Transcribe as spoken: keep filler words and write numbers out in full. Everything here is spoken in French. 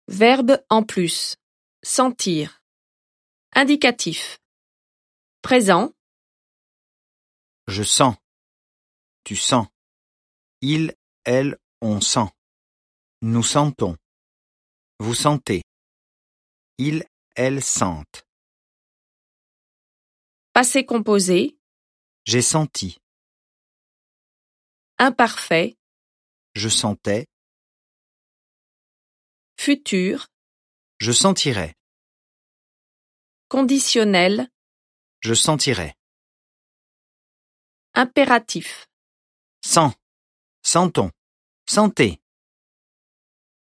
Verbe en plus. Sentir. Indicatif. Présent. Je sens. Tu sens. Il, elle, on sent. Nous sentons. Vous sentez. Il, elle sentent. Passé composé. J'ai senti. Imparfait. Je sentais. Futur. Je sentirais. Conditionnel. Je sentirais. Impératif. Sent. Sentons. Sentez.